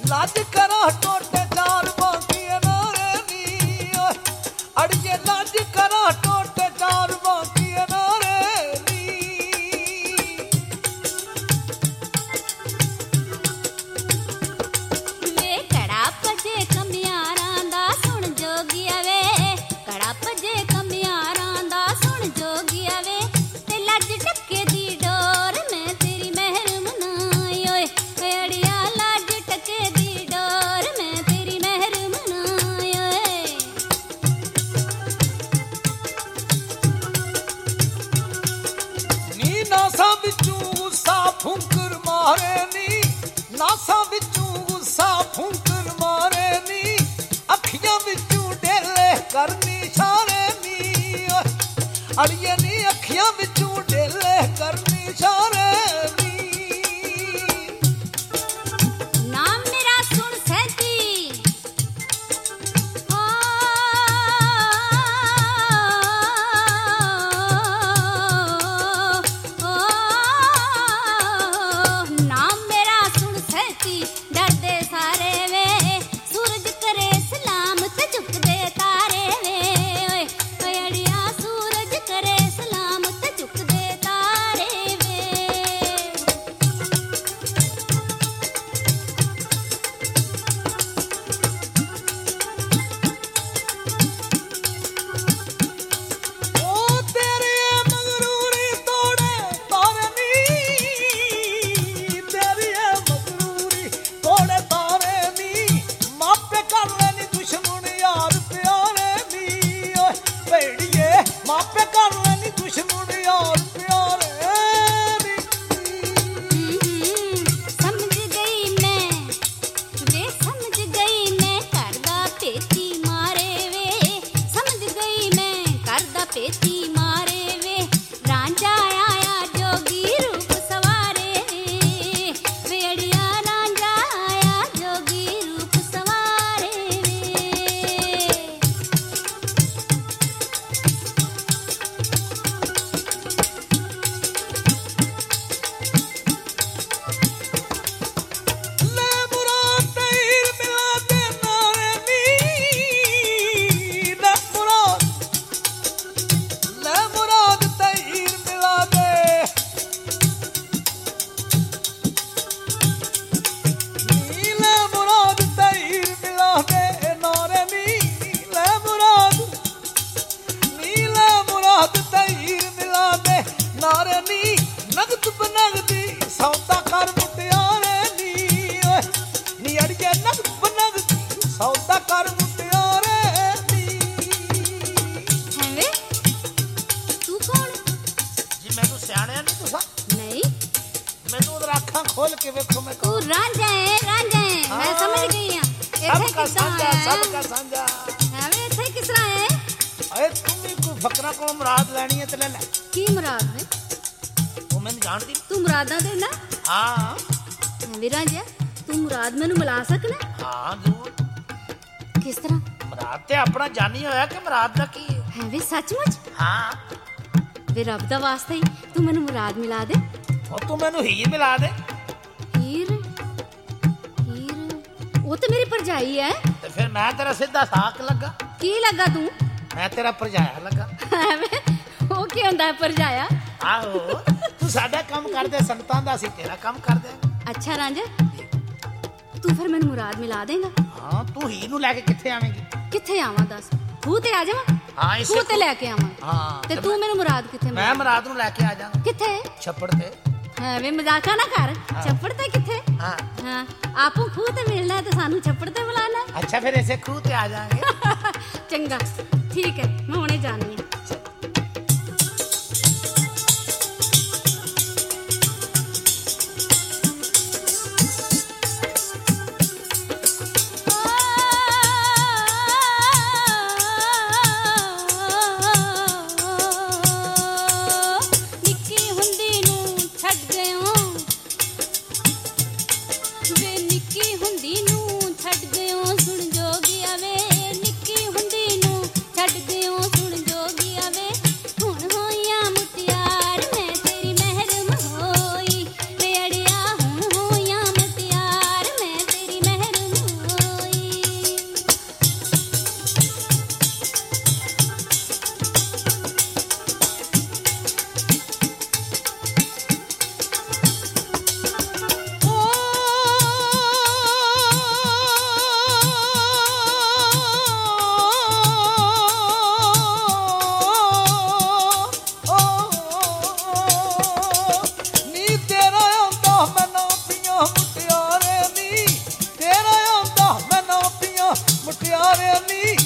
लाज करा टोटे चार बाकी नारे नी अड़िए लाज करा टोटे चार बाकी नारे नी वे कड़ा पजे कमियारा दा सुन जोगिया वे कड़ा पजे कमियारा दा सुन जोगिया वे ते लज टके दी डोर मैं तेरी मेहर मनाई ओए अड़िया लज टके दी डोर मैं तेरी मेहर मनाई ओए नी नासा बिचू गुस्सा फुंकर मारे नी नासा बिचू गुस्सा फुंकर मारे नी अखियां बिचू डेले करनी इशारे नी अड़िए नी अखियां बिचू डेले करनी इशारे नी नाम मेरा सुन सैती ओ नाम मेरा सुन सैती डरदे सारे वे सूरज करे सलाम ते झुकदे तारे वे ओए अड़िया सूरज करे सलाम ते झुकदे तारे वे ओ तेरे मगरूरी तोड़े तारे नी तेरी मगरूरी तोड़े तारे नी मापे कर लेनी दुश्मन यार प्यारे नी ओए भेड़िए मापे कर लेनी दुश्मन यार प्यारे नी समझ गई मैं वे समझ गई मैं करदा पेती मारे वे समझ गई मैं करदा पेती मारे वे रांझा आया जोगी रूप सवारे वे अड़िया रांझा आया जोगी रूप सवारे वे ले मुराद तहीर मिला दे नारे नी ले मुराद तहीर मिला दे नीले मुराद तहीर मिला दे नारे नी ले मुराद तहीर मिला दे नारे नी नगद बनगदी सौदा कर मुटियारे नी ओए नी अड़िए नगद बनगदी सौदा कर मुटियारे नी हैं वे तू कौन जी मैनू सियाणिया नहीं तुसा नहीं मैनू उधर अखां खोल के वेखो मैं तू रांझा है मैं समझ गई हां इथे सबका किस साझा तरह सबका साझा है वे इथे किस तरह है अरे तुम भी कोई फकरा को मुराद लेनी है तो ले ले की मुराद है वो मैंने जानती तू मुरादा देना हाँ वीरा जी तू मुराद मैनू मिला सकना हाँ जरूर किस तरह मुराद ते अपना जानी होया कि मुराद दा की है है वे सचमुच हाँ वे रब दा वास्ता ही तू मैनू मुराद मिला दे और तू मैनू हीर मिला दे हीर हीर वो तो मेरी भरजाई है ते फिर मैं तेरा सीधा साक लगा की लगा तू मैं तेरा भरजाया लगा है वे वो की हुंदा है भरजाया आहो तू साडा काम कर दे संतां दा सी तेरा काम कर दे अच्छा रांझा तू फिर मैनू मुराद मिला देगा हाँ तू हीर नू लेके किथे आवेंगी किथे आवां दस खूह ते आ जावां हाँ इसे खूह ते लेके आवां हाँ ते तू मैनू मुराद किथे मैं मुराद नू लेके आ जाऊंगा किथे छप्पड़ ते है वे मजाका ना कर छप्पड़ ते किथे हाँ हाँ आपू खूह ते मिलना है तो सानू छप्पड़ ते बुलाना है। अच्छा फिर ऐसे खूह ते आ जाएंगे चंगा ठीक है मैं हुणे जानी है ਪਿਆਰੇ ਨੀ